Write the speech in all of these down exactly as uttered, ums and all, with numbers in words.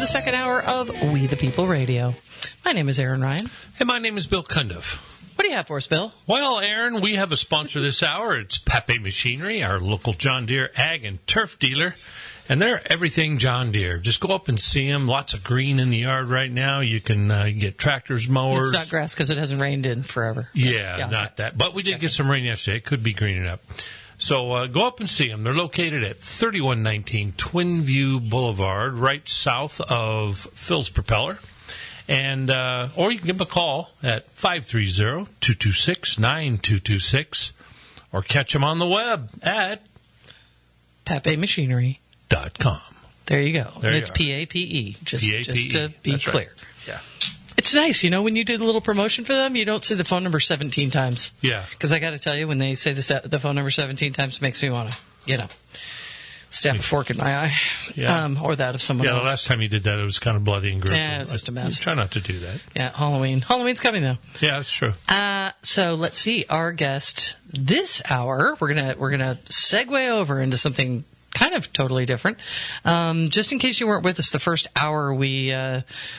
the second hour of We the People Radio. My name is Aaron Ryan. And my name is Bill Cundiff. What do you have for us, Bill? Well, Aaron, we have a sponsor this hour. It's Pape Machinery, our local John Deere ag and turf dealer. And they're everything John Deere. Just go up and see them. Lots of green in the yard right now. You can uh, get tractors, mowers. It's not grass because it hasn't rained in forever. Yeah, yeah not okay. that. But we did get some rain yesterday. It could be greening up. So uh, go up and see them. They're located at thirty-one nineteen Twin View Boulevard, right south of Phil's Propeller. And uh, or you can give them a call at five three zero, two two six, nine two two six or catch them on the web at Pape Machinery dot com. There you go. There it's you P A P E, just, P A P E. just to be That's clear. Right. Yeah. It's nice, you know, when you do the little promotion for them, you don't say the phone number seventeen times. Yeah. Because I got to tell you, when they say the, the phone number seventeen times, it makes me want to, you know, stab a fork in my eye. Yeah. Um, or that of someone Yeah, else. the last time you did that, it was kind of bloody and gruesome. Yeah, it was just a mess. I, try not to do that. Yeah, Halloween. Halloween's coming, though. Yeah, that's true. Uh, so let's see. Our guest this hour, we're gonna we're gonna segue over into something kind of totally different. Um, just in case you weren't with us, the first hour we, uh,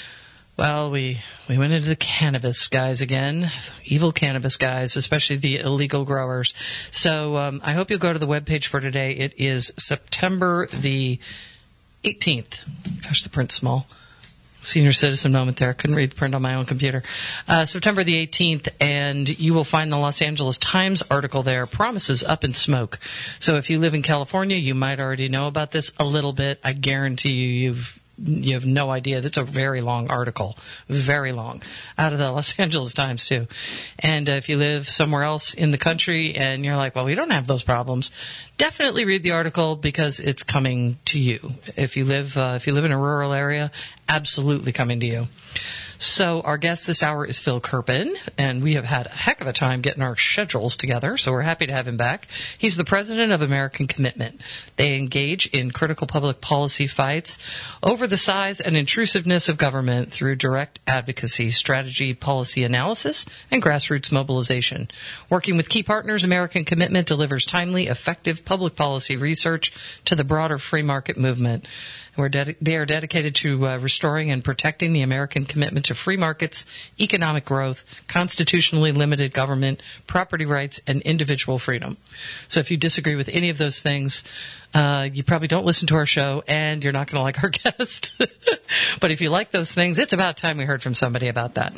well, we we went into the cannabis guys again, evil cannabis guys, especially the illegal growers. So um, I hope you'll go to the webpage for today. It is September the eighteenth. Gosh, the print's small. Senior citizen moment there. Couldn't read the print on my own computer. Uh, September the eighteenth, and you will find the Los Angeles Times article there, Promises Up in Smoke. So if you live in California, you might already know about this a little bit. I guarantee you you've you have no idea. That's a very long article, very long, out of the Los Angeles Times, too. And uh, if you live somewhere else in the country and you're like, well, we don't have those problems, definitely read the article because it's coming to you. If you live uh, if you live in a rural area, absolutely coming to you. So our guest this hour is Phil Kerpen, and we have had a heck of a time getting our schedules together, so we're happy to have him back. He's the president of American Commitment. They engage in critical public policy fights over the size and intrusiveness of government through direct advocacy, strategy, policy analysis, and grassroots mobilization. Working with key partners, American Commitment delivers timely, effective public policy research to the broader free market movement. We're dedi- they are dedicated to uh, restoring and protecting the American commitment to free markets, economic growth, constitutionally limited government, property rights, and individual freedom. So if you disagree with any of those things, uh, you probably don't listen to our show, and you're not going to like our guest. But if you like those things, it's about time we heard from somebody about that.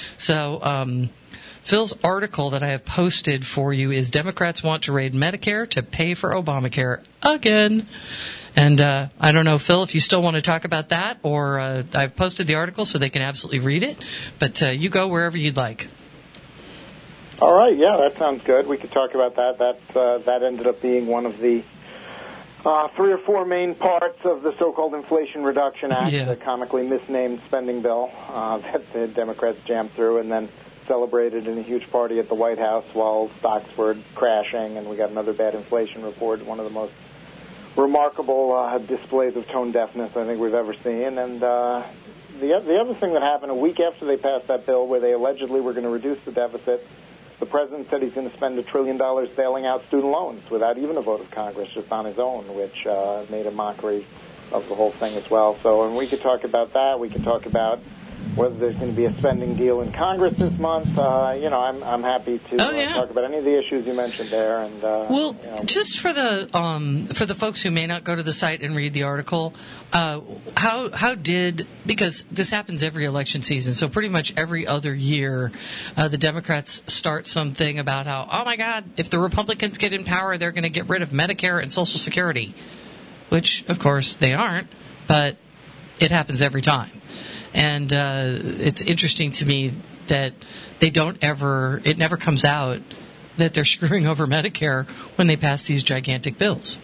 So um, Phil's article that I have posted for you is Democrats Want to Raid Medicare to Pay for Obamacare Again. And uh, I don't know, Phil, if you still want to talk about that, or uh, I've posted the article so they can absolutely read it. But uh, you go wherever you'd like. All right, yeah, that sounds good. We could talk about that. That uh, that ended up being one of the uh, three or four main parts of the so-called Inflation Reduction Act, Yeah. the comically misnamed spending bill uh, that the Democrats jammed through and then celebrated in a huge party at the White House while stocks were crashing, and we got another bad inflation report, one of the most remarkable uh, displays of tone deafness I think we've ever seen. And uh, the the other thing that happened a week after they passed that bill, where they allegedly were going to reduce the deficit, the president said he's going to spend a trillion dollars bailing out student loans without even a vote of Congress, just on his own, which uh, made a mockery of the whole thing as well. So, and we could talk about that. We could talk about whether there's going to be a spending deal in Congress this month. Uh, you know, I'm I'm happy to Oh, yeah. uh, talk about any of the issues you mentioned there. And uh, Well, you know, just for the um, for the folks who may not go to the site and read the article, uh, how how did, because this happens every election season, so pretty much every other year, uh, the Democrats start something about how, oh my God, if the Republicans get in power, they're going to get rid of Medicare and Social Security, which of course they aren't, but it happens every time. And uh, it's interesting to me that they don't ever, it never comes out that they're screwing over Medicare when they pass these gigantic bills.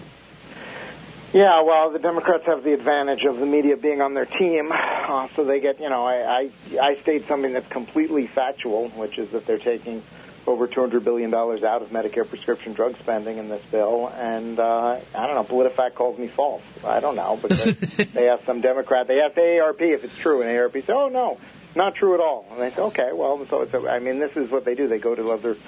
Yeah, well, the Democrats have the advantage of the media being on their team, uh, so they get, you know, I, I, I state something that's completely factual, which is that they're taking over two hundred billion dollars out of Medicare prescription drug spending in this bill, and uh, I don't know, PolitiFact calls me false. I don't know, because they asked some Democrat, they asked A A R P if it's true, and A A R P said, oh, no, not true at all. And they said, okay, well, so it's, I mean, this is what they do. They go to other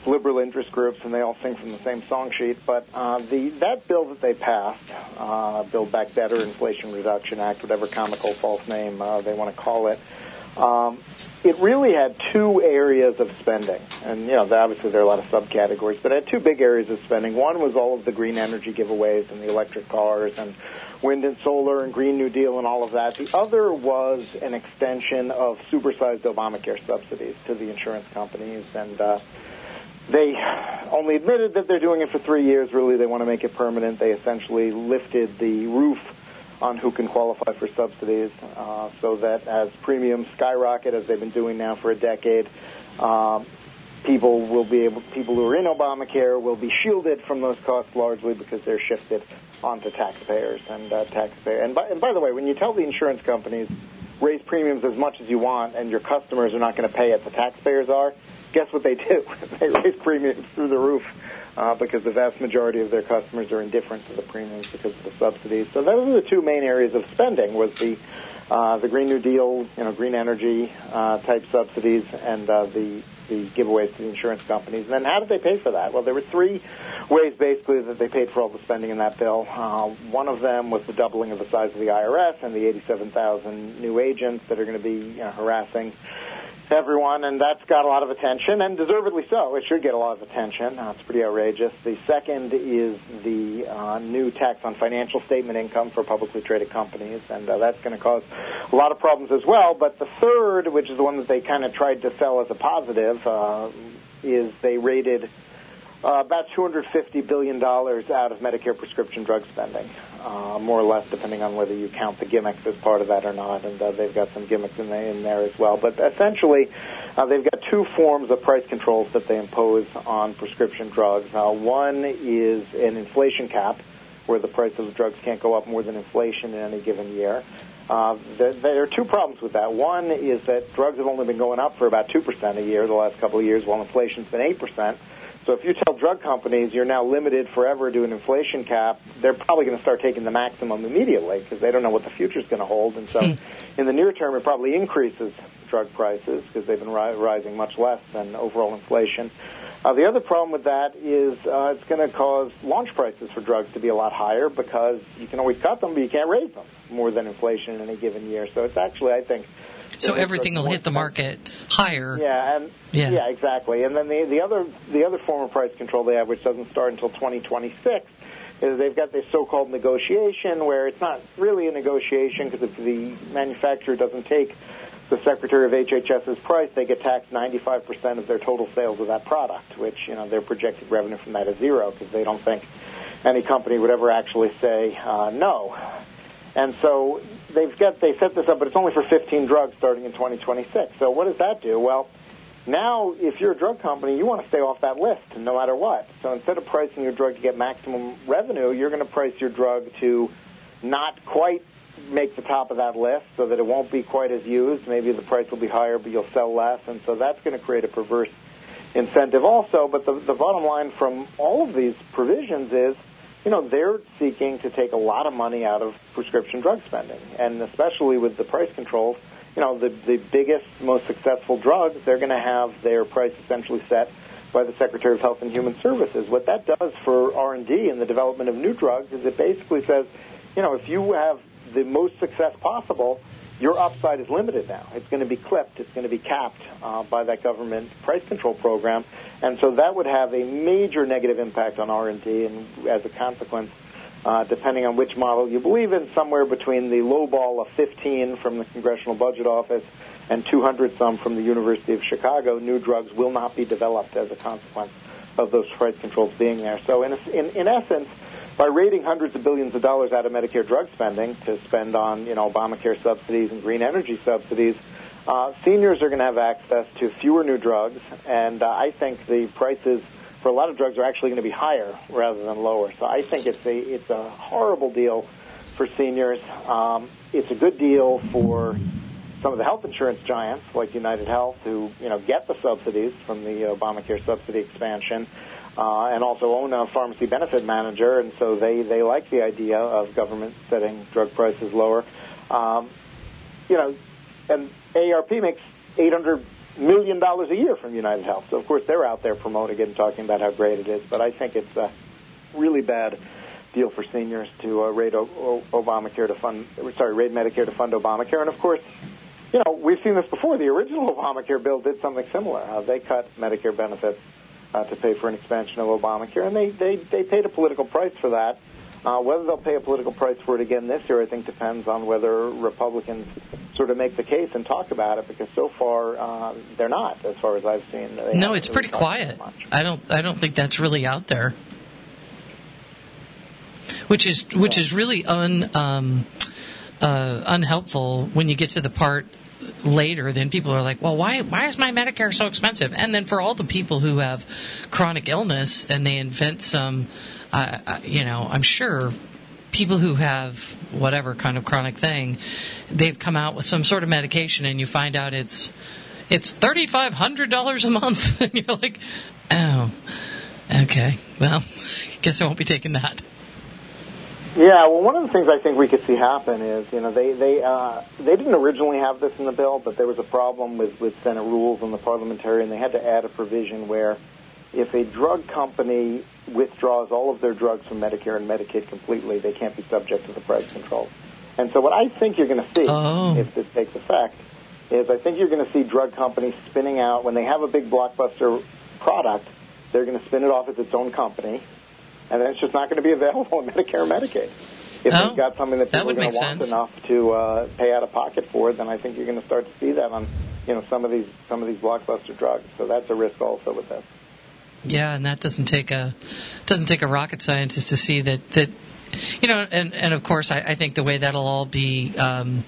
liberal interest groups, and they all sing from the same song sheet. But uh, the that bill that they passed, uh, Build Back Better, Inflation Reduction Act, whatever comical false name uh, they want to call it, um, it really had two areas of spending. And, you know, obviously there are a lot of subcategories, but it had two big areas of spending. One was all of the green energy giveaways and the electric cars and wind and solar and Green New Deal and all of that. The other was an extension of supersized Obamacare subsidies to the insurance companies. And uh, they only admitted that they're doing it for three years. Really, they want to make it permanent. They essentially lifted the roof on who can qualify for subsidies uh, so that as premiums skyrocket, as they've been doing now for a decade, um, people will be able, people who are in Obamacare will be shielded from those costs largely because they're shifted onto taxpayers and uh, taxpayer. And by, and by the way, when you tell the insurance companies raise premiums as much as you want and your customers are not going to pay it, the taxpayers are, guess what they do? They raise premiums through the roof uh, because the vast majority of their customers are indifferent to the premiums because of the subsidies. So those are the two main areas of spending: was the uh, the Green New Deal, you know, green energy uh, type subsidies, and uh, the the giveaways to the insurance companies. And then how did they pay for that? Well, there were three ways basically that they paid for all the spending in that bill. Uh, one of them was the doubling of the size of the I R S and the eighty-seven thousand new agents that are going to be you know, harassing everyone, and that's got a lot of attention, and deservedly so. It should get a lot of attention. Uh, it's pretty outrageous. The second is the uh, new tax on financial statement income for publicly traded companies, and uh, that's going to cause a lot of problems as well. But the third, which is the one that they kind of tried to sell as a positive, uh, is they rated uh, about two hundred fifty billion dollars out of Medicare prescription drug spending, uh, more or less, depending on whether you count the gimmicks as part of that or not. And uh, they've got some gimmicks in, the, in there as well. But essentially, uh, they've got two forms of price controls that they impose on prescription drugs. Uh, one is an inflation cap, where the price of the drugs can't go up more than inflation in any given year. Uh, there, there are two problems with that. One is that drugs have only been going up for about two percent a year the last couple of years, while inflation's been eight percent. So if you tell drug companies you're now limited forever to an inflation cap, they're probably going to start taking the maximum immediately because they don't know what the future's going to hold. And so mm. in the near term, it probably increases drug prices because they've been ri- rising much less than overall inflation. Uh, the other problem with that is uh, it's going to cause launch prices for drugs to be a lot higher because you can always cut them, but you can't raise them more than inflation in any given year. So it's actually, I think... So everything will hit the market higher. Yeah, and yeah. yeah, exactly. And then the the other the other form of price control they have, which doesn't start until twenty twenty-six, is they've got this so-called negotiation where it's not really a negotiation because if the manufacturer doesn't take the Secretary of H H S's price, they get taxed ninety-five percent of their total sales of that product, which, you know, their projected revenue from that is zero because they don't think any company would ever actually say uh, no. And so they've got they set this up, but it's only for fifteen drugs starting in twenty twenty-six. So what does that do? Well, now if you're a drug company, you want to stay off that list no matter what. So instead of pricing your drug to get maximum revenue, you're going to price your drug to not quite make the top of that list so that it won't be quite as used. Maybe the price will be higher, but you'll sell less. And so that's going to create a perverse incentive also. But the, the bottom line from all of these provisions is, you know, they're seeking to take a lot of money out of prescription drug spending. And especially with the price controls, you know, the, the biggest, most successful drugs, they're going to have their price essentially set by the Secretary of Health and Human Services. What that does for R and D and the development of new drugs is it basically says, you know, if you have the most success possible, your upside is limited now. It's going to be clipped. It's going to be capped uh, by that government price control program. And so that would have a major negative impact on R and D, and as a consequence, uh, depending on which model you believe in, somewhere between the low ball of fifteen from the Congressional Budget Office and two hundred some from the University of Chicago, new drugs will not be developed as a consequence of those price controls being there. So in, in, in essence, by raiding hundreds of billions of dollars out of Medicare drug spending to spend on, you know, Obamacare subsidies and green energy subsidies, uh, seniors are going to have access to fewer new drugs, and uh, I think the prices for a lot of drugs are actually going to be higher rather than lower. So I think it's a it's a horrible deal for seniors. Um, it's a good deal for some of the health insurance giants like United Health, who, you know, get the subsidies from the Obamacare subsidy expansion. Uh, and also own a pharmacy benefit manager, and so they, they like the idea of government setting drug prices lower. Um, you know, and A A R P makes eight hundred million dollars a year from United Health. So, of course, they're out there promoting it and talking about how great it is. But I think it's a really bad deal for seniors to uh, raid o- o- Obamacare to fund, sorry, raid Medicare to fund Obamacare. And, of course, you know, we've seen this before. The original Obamacare bill did something similar. Uh, they cut Medicare benefits uh, to pay for an expansion of Obamacare, and they, they, they paid a political price for that. Uh, whether they'll pay a political price for it again this year, I think, depends on whether Republicans sort of make the case and talk about it, because so far uh, they're not, as far as I've seen. They no, it's really pretty quiet. I don't I don't think that's really out there. Which is which yeah. is really un um, uh, unhelpful when you get to the part later. Then people are like, well, why why is my Medicare so expensive? And then for all the people who have chronic illness and they invent some, uh, you know, I'm sure people who have whatever kind of chronic thing, they've come out with some sort of medication, and you find out it's it's thirty-five hundred dollars a month, and you're like, oh, okay, well, I guess I won't be taking that. Yeah, well, one of the things I think we could see happen is, you know, they they uh, they didn't originally have this in the bill, but there was a problem with, with Senate rules and the parliamentarian. They had to add a provision where if a drug company withdraws all of their drugs from Medicare and Medicaid completely, they can't be subject to the price control. And so what I think you're going to see, oh. if this takes effect, is I think you're going to see drug companies spinning out, when they have a big blockbuster product, they're going to spin it off as its own company, and then it's just not going to be available in Medicare and Medicaid. If oh, they've got something that people that are going to want sense. enough to uh, pay out of pocket for, then I think you're going to start to see that on, you know, some of these some of these blockbuster drugs. So that's a risk also with this. Yeah, and that doesn't take a doesn't take a rocket scientist to see that that you know, and and of course I, I think the way that'll all be. Um,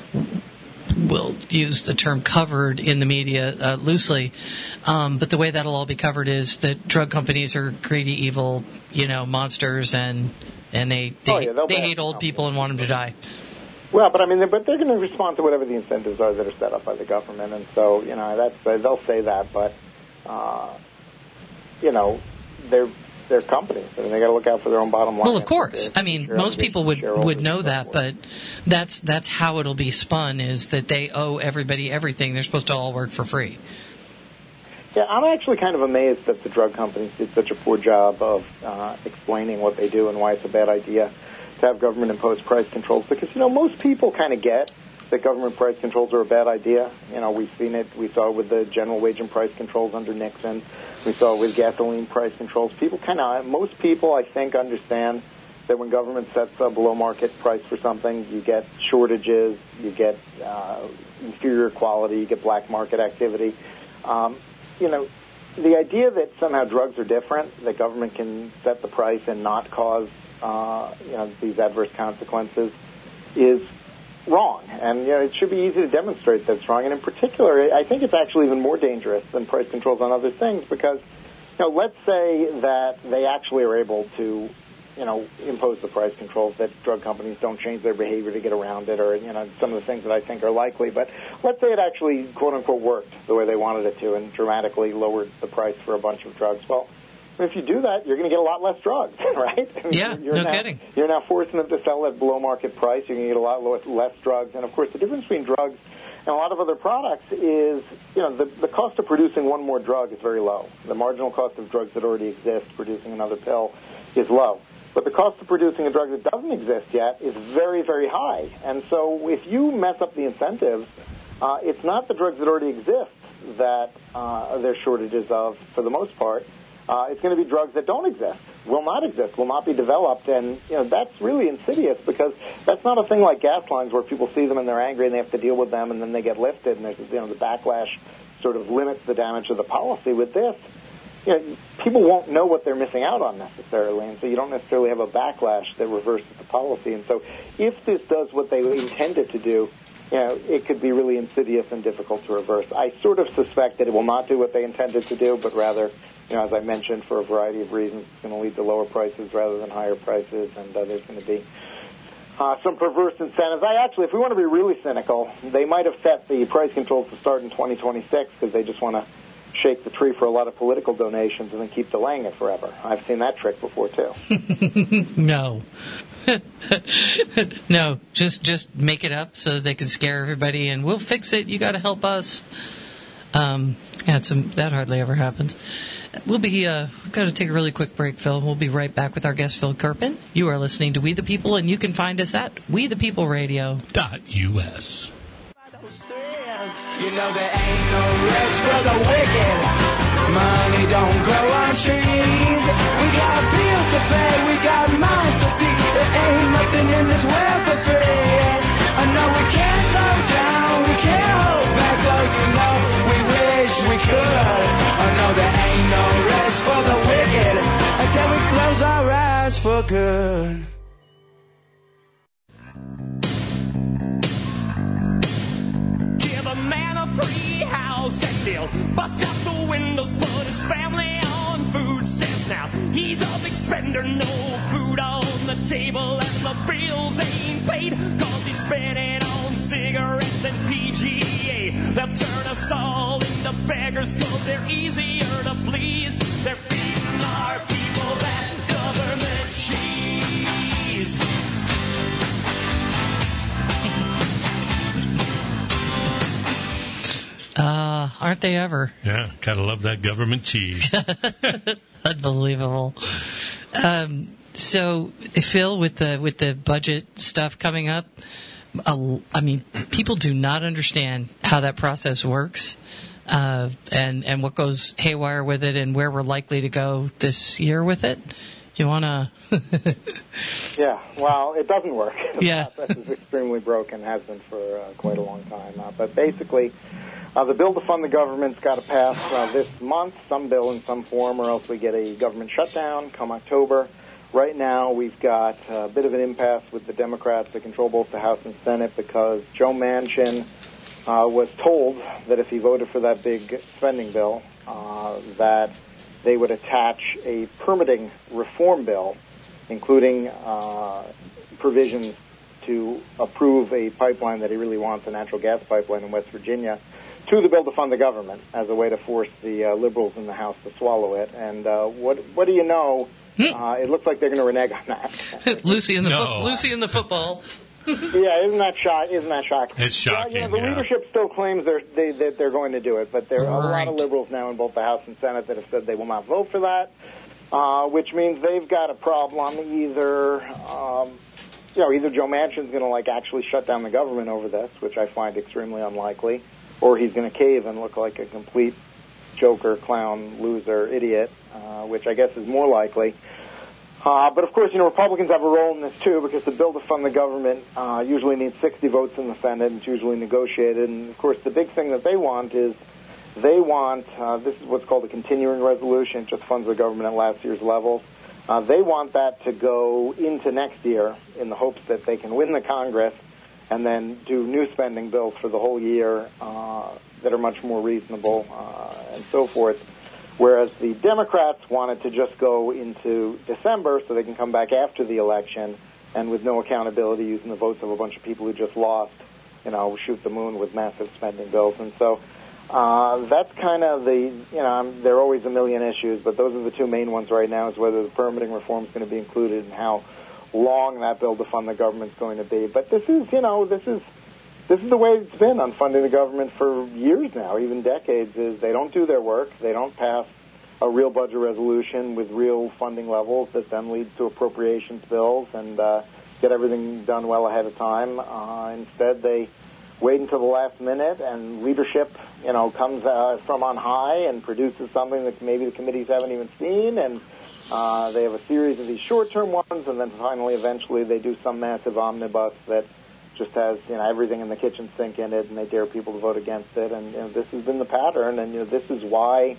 we'll use the term covered in the media uh, loosely, um, but the way that'll all be covered is that drug companies are greedy, evil, you know, monsters, and and they they, oh, yeah, they hate old people and want them to die. Well, but I mean, they're, but they're going to respond to whatever the incentives are that are set up by the government, and so you know that's uh, they'll say that, but uh, you know they're they're companies. I mean, they got to look out for their own bottom line. Well, of course. I mean, most people would would know that, but that's that's how it'll be spun, is that they owe everybody everything. They're supposed to all work for free. Yeah, I'm actually kind of amazed that the drug companies did such a poor job of uh, explaining what they do and why it's a bad idea to have government-imposed price controls, because, you know, most people kind of get that government price controls are a bad idea. You know, we've seen it. We saw it with the general wage and price controls under Nixon. We saw it with gasoline price controls. People kind of, most people, I think, understand that when government sets a below-market price for something, you get shortages, you get uh, inferior quality, you get black market activity. Um, you know, the idea that somehow drugs are different, that government can set the price and not cause, uh, you know, these adverse consequences, is wrong. And, you know, it should be easy to demonstrate that it's wrong. And in particular, I think it's actually even more dangerous than price controls on other things, because, you know, let's say that they actually are able to, you know, impose the price controls, that drug companies don't change their behavior to get around it, or, you know, some of the things that I think are likely. But let's say it actually, quote-unquote, worked the way they wanted it to and dramatically lowered the price for a bunch of drugs. Well, if you do that, you're going to get a lot less drugs, right? Yeah, you're no now, kidding. You're now forcing them to sell at below market price. You're going to get a lot less drugs. And, of course, the difference between drugs and a lot of other products is, you know, the, the cost of producing one more drug is very low. The marginal cost of drugs that already exist, producing another pill, is low. But the cost of producing a drug that doesn't exist yet is very, very high. And so if you mess up the incentives, uh, it's not the drugs that already exist that uh, there's shortages of, for the most part. Uh, it's going to be drugs that don't exist, will not exist, will not be developed, and you know that's really insidious, because that's not a thing like gas lines where people see them and they're angry and they have to deal with them and then they get lifted, and there's, you know, the backlash sort of limits the damage of the policy. With this, you know, people won't know what they're missing out on necessarily, and so you don't necessarily have a backlash that reverses the policy. And so if this does what they intended to do, you know, it could be really insidious and difficult to reverse. I sort of suspect that it will not do what they intended to do, but rather, you know, as I mentioned, for a variety of reasons, it's going to lead to lower prices rather than higher prices, and uh, there's going to be uh, some perverse incentives. I actually, if we want to be really cynical, they might have set the price controls to start in twenty twenty-six because they just want to shake the tree for a lot of political donations and then keep delaying it forever. I've seen that trick before, too. No. No, just just make it up so that they can scare everybody, and we'll fix it. You got to help us. Um, yeah, it's, um, that hardly ever happens. We'll be, uh, we've got to take a really quick break, Phil. We'll be right back with our guest, Phil Kerpen. You are listening to We the People, and you can find us at we the people radio dot U S. You know there ain't no rest for the wicked. Money don't grow on trees. We got bills to pay, we got mouths to feed. There ain't nothing in this world for free. I know we can't slow down, we can't hold back, though you know we wish we could. I know there ain't no rest for the wicked until we close our eyes for good. Free house and he'll bust out the windows, put his family on food stamps now. He's a big spender, no food on the table, and the bills ain't paid, cause he's spending on cigarettes and P G A. They'll turn us all into beggars, cause they're easier to please. They're feeding our people that government cheese. Uh, aren't they ever? Yeah, gotta love that government cheese. Unbelievable. Um, so, Phil, with the with the budget stuff coming up, uh, I mean, people do not understand how that process works, uh, and and what goes haywire with it, and where we're likely to go this year with it. You wanna? Yeah. Well, it doesn't work. The Yeah. process is extremely broken. Has been for uh, quite a long time. Uh, but basically. Uh, the bill to fund the government's got to pass uh, this month, some bill in some form, or else we get a government shutdown come October. Right now, we've got a bit of an impasse with the Democrats that control both the House and Senate because Joe Manchin uh, was told that if he voted for that big spending bill, uh, that they would attach a permitting reform bill, including uh, provisions to approve a pipeline that he really wants, a natural gas pipeline in West Virginia, to the bill to fund the government as a way to force the uh, liberals in the House to swallow it. And uh, what what do you know? Uh, it looks like they're going to renege on that. Lucy in the No. fo- Lucy in the football. Yeah, isn't that shock? Isn't that shocking? It's shocking, Yeah, you know, the yeah. leadership still claims they're, they, that they're going to do it, but there are a Right. lot of liberals now in both the House and Senate that have said they will not vote for that, uh, which means they've got a problem. Either, um, you know, either Joe Manchin's going to like actually shut down the government over this, which I find extremely unlikely, or he's going to cave and look like a complete joker, clown, loser, idiot, uh, which I guess is more likely. Uh, but, of course, you know, Republicans have a role in this, too, because the bill to fund the government uh, usually needs sixty votes in the Senate. It's usually negotiated. And, of course, the big thing that they want is they want, uh, this is what's called a continuing resolution. It just funds the government at last year's levels. Uh, they want that to go into next year in the hopes that they can win the Congress and then do new spending bills for the whole year uh, that are much more reasonable uh, and so forth. Whereas the Democrats wanted to just go into December so they can come back after the election and with no accountability using the votes of a bunch of people who just lost, you know, shoot the moon with massive spending bills. And so uh, that's kind of the, you know, there are always a million issues, but those are the two main ones right now is whether the permitting reform is going to be included and how long that bill to fund the government is going to be. But this is, you know, this is this is the way it's been on funding the government for years now, even decades, is they don't do their work. They don't pass a real budget resolution with real funding levels that then leads to appropriations bills and uh, get everything done well ahead of time. Uh, instead, they wait until the last minute and leadership, you know, comes uh, from on high and produces something that maybe the committees haven't even seen, and uh, they have a series of these short-term ones, and then finally, eventually, they do some massive omnibus that just has, you know, everything in the kitchen sink in it, and they dare people to vote against it. And you know, this has been the pattern, and you know, this is why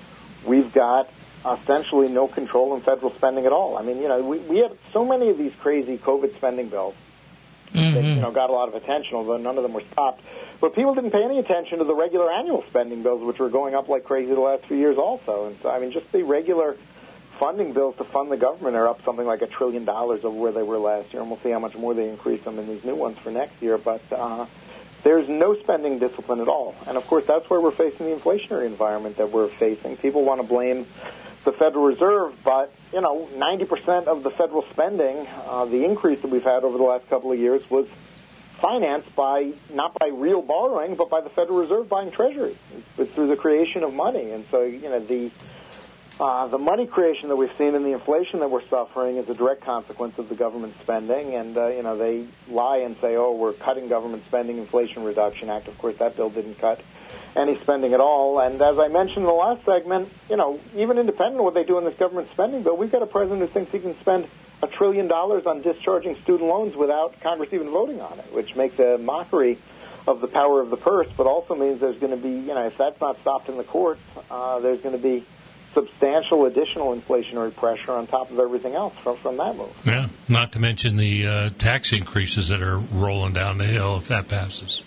we've got essentially no control in federal spending at all. I mean, you know, we, we had so many of these crazy COVID spending bills Mm-hmm. that, you know, got a lot of attention, although none of them were stopped. But people didn't pay any attention to the regular annual spending bills, which were going up like crazy the last few years also. And so, I mean, just the regular funding bills to fund the government are up something like a trillion dollars over where they were last year, and we'll see how much more they increase them in these new ones for next year. But uh, there's no spending discipline at all. And, of course, that's where we're facing the inflationary environment that we're facing. People want to blame the Federal Reserve, but, you know, ninety percent of the federal spending, uh, the increase that we've had over the last couple of years was financed by not by real borrowing, but by the Federal Reserve buying treasuries. It's through the creation of money. And so, you know, the uh, the money creation that we've seen and the inflation that we're suffering is a direct consequence of the government spending. And, uh, you know, they lie and say, oh, we're cutting government spending, Inflation Reduction Act. Of course, that bill didn't cut any spending at all. And as I mentioned in the last segment, you know, even independent of what they do in this government spending bill, we've got a president who thinks he can spend a trillion dollars on discharging student loans without Congress even voting on it, which makes a mockery of the power of the purse, but also means there's going to be, you know, if that's not stopped in the courts, uh, there's going to be substantial additional inflationary pressure on top of everything else from, from that move. Yeah, not to mention the uh, tax increases that are rolling down the hill if that passes.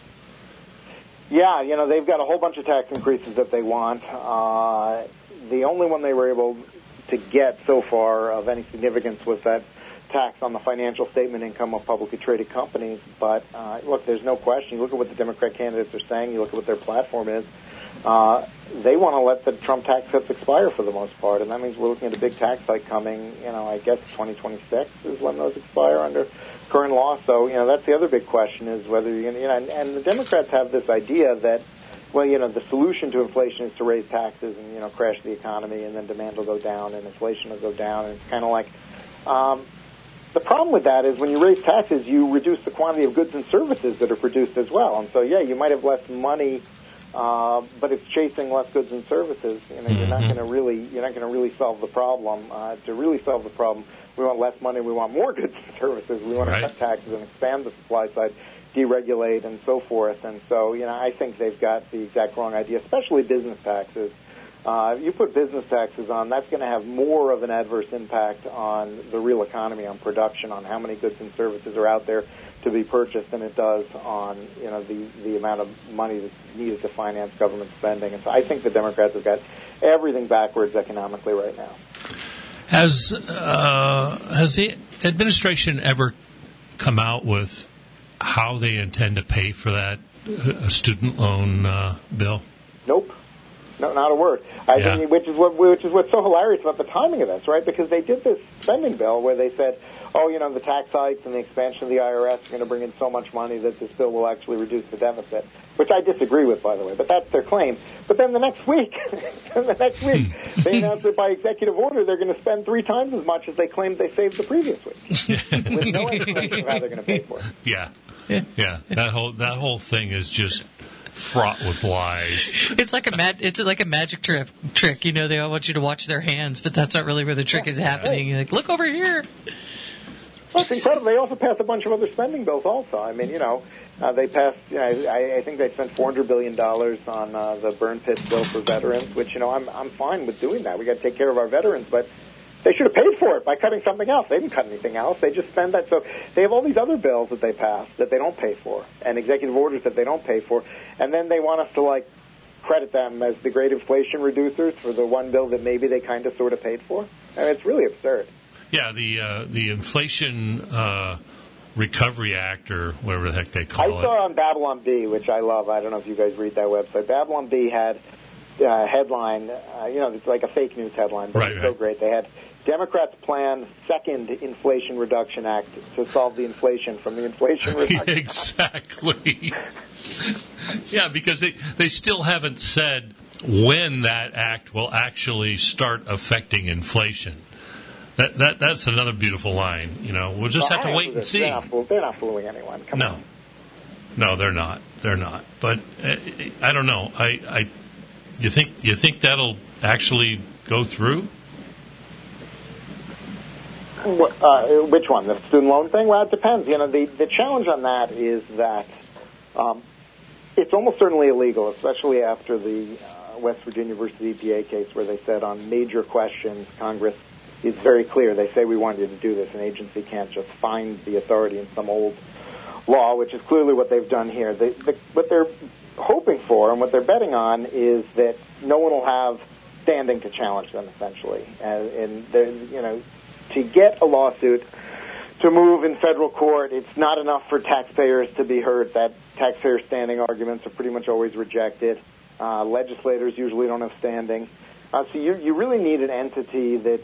Yeah, you know, they've got a whole bunch of tax increases that they want. Uh, the only one they were able to get so far of any significance was that tax on the financial statement income of publicly traded companies. But, uh, look, there's no question. You look at what the Democrat candidates are saying. You look at what their platform is. Uh, they want to let the Trump tax cuts expire for the most part, and that means we're looking at a big tax hike coming, you know, I guess twenty twenty-six is when those expire under current law. So, you know, that's the other big question is whether, you know, and, and the Democrats have this idea that, well, you know, the solution to inflation is to raise taxes and, you know, crash the economy, and then demand will go down and inflation will go down. And it's kind of like, um, the problem with that is when you raise taxes, you reduce the quantity of goods and services that are produced as well. And so, yeah, you might have less money, uh, but it's chasing less goods and services. You know, mm-hmm. you're not going to really, you're not going to really solve the problem. Uh, to really solve the problem, we want less money, we want more goods and services. We want right. to cut taxes and expand the supply side, deregulate, and so forth. And so, you know, I think they've got the exact wrong idea, especially business taxes. Uh, you put business taxes on, that's going to have more of an adverse impact on the real economy, on production, on how many goods and services are out there to be purchased than it does on, you know, the, the amount of money that's needed to finance government spending. And so I think the Democrats have got everything backwards economically right now. Has uh, has the administration ever come out with how they intend to pay for that uh, student loan uh, bill? Nope. No, not a word. I yeah. think, which is what which is what's so hilarious about the timing of this, right? Because they did this spending bill where they said, oh, you know, the tax hikes and the expansion of the I R S are going to bring in so much money that this bill will actually reduce the deficit, which I disagree with, by the way, but that's their claim. But then the next week, the next week, they announced that by executive order they're going to spend three times as much as they claimed they saved the previous week, with no explanation of how they're going to pay for it. Yeah, yeah, yeah. That whole that whole thing is just fraught with lies. It's like a mag- it's like a magic trip trick. You know, they all want you to watch their hands, but that's not really where the trick is happening. You're like, look over here. Well, it's incredible. They also passed a bunch of other spending bills also. I mean, you know, uh, they passed, you know, I, I think they spent four hundred billion dollars on uh, the burn pits bill for veterans, which, you know, I'm I'm fine with doing that. We got to take care of our veterans, but they should have paid for it by cutting something else. They didn't cut anything else. They just spend that. So they have all these other bills that they pass that they don't pay for, and executive orders that they don't pay for, and then they want us to, like, credit them as the great inflation reducers for the one bill that maybe they kind of sort of paid for. I mean, it's really absurd. Yeah, the uh, the Inflation uh, Recovery Act, or whatever the heck they call it. I saw it on Babylon Bee, which I love. I don't know if you guys read that website. Babylon Bee had a headline, uh, you know, it's like a fake news headline, but right, it's right. so great. They had Democrats plan second Inflation Reduction Act to solve the inflation from the Inflation Reduction Act. Exactly. Yeah, because they, they still haven't said when that act will actually start affecting inflation. That that that's another beautiful line. You know, we'll just well, have to wait and see. They're not, fool- they're not fooling anyone. Come no, on. no, they're not. They're not. But uh, I don't know. I, I you think you think that'll actually go through? Uh, which one? The student loan thing? Well, it depends. You know, the the challenge on that is that um, it's almost certainly illegal, especially after the uh, West Virginia versus E P A case, where they said on major questions, Congress is very clear. They say we want you to do this. An agency can't just find the authority in some old law, which is clearly what they've done here. They, the, what they're hoping for and what they're betting on is that no one will have standing to challenge them, essentially. And, and they're, you know, to get a lawsuit to move in federal court, it's not enough for taxpayers to be heard. That taxpayer standing arguments are pretty much always rejected. Uh, legislators usually don't have standing. Uh, so you, you really need an entity that's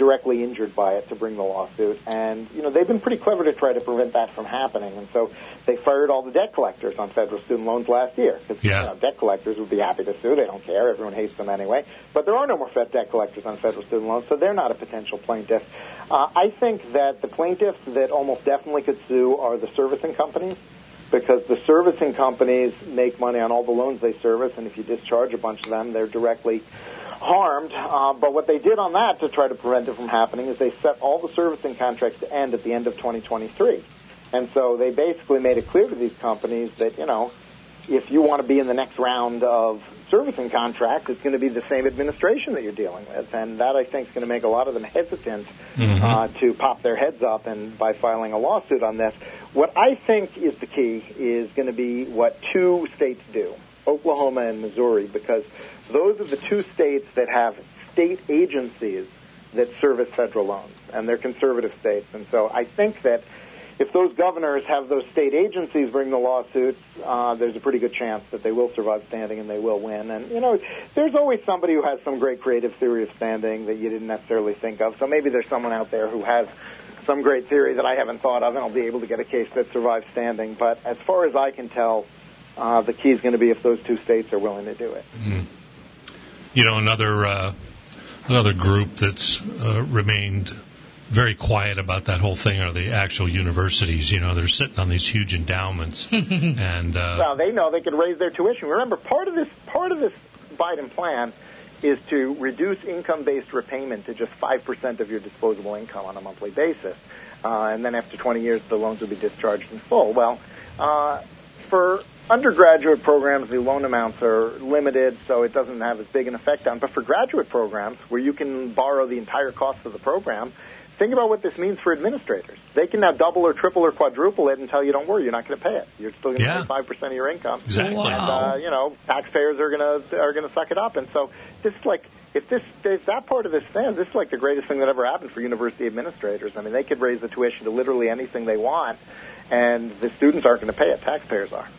directly injured by it to bring the lawsuit. And, you know, they've been pretty clever to try to prevent that from happening. And so they fired all the debt collectors on federal student loans last year. Because, yeah. you know, debt collectors would be happy to sue. They don't care. Everyone hates them anyway. But there are no more Fed debt collectors on federal student loans, so they're not a potential plaintiff. Uh, I think that the plaintiffs that almost definitely could sue are the servicing companies, because the servicing companies make money on all the loans they service, and if you discharge a bunch of them, they're directly harmed. Uh, but what they did on that to try to prevent it from happening is they set all the servicing contracts to end at the end of twenty twenty-three. And so they basically made it clear to these companies that, you know, if you want to be in the next round of servicing contracts, it's going to be the same administration that you're dealing with. And that, I think, is going to make a lot of them hesitant mm-hmm. uh, to pop their heads up and by filing a lawsuit on this. What I think is the key is going to be what two states do, Oklahoma and Missouri, because those are the two states that have state agencies that service federal loans, and they're conservative states. And so I think that if those governors have those state agencies bring the lawsuits, uh, there's a pretty good chance that they will survive standing and they will win. And, you know, there's always somebody who has some great creative theory of standing that you didn't necessarily think of. So maybe there's someone out there who has some great theory that I haven't thought of, and I'll be able to get a case that survives standing. But as far as I can tell, uh, the key is going to be if those two states are willing to do it. Mm. You know, another uh, another group that's uh, remained very quiet about that whole thing are the actual universities. You know, they're sitting on these huge endowments, and uh, well, they know they could raise their tuition. Remember, part of this part of this Biden plan is to reduce income-based repayment to just five percent of your disposable income on a monthly basis, uh, and then after twenty years, the loans will be discharged in full. Well, uh, for undergraduate programs, the loan amounts are limited, so it doesn't have as big an effect on. But for graduate programs, where you can borrow the entire cost of the program, think about what this means for administrators. They can now double or triple or quadruple it and tell you, don't worry, you're not going to pay it. You're still going to yeah. pay five percent of your income. Exactly. Wow. And, uh, you know, taxpayers are going to are going to suck it up. And so this is like, if this if that part of this stands, this is like the greatest thing that ever happened for university administrators. I mean, they could raise the tuition to literally anything they want, and the students aren't going to pay it. Taxpayers are.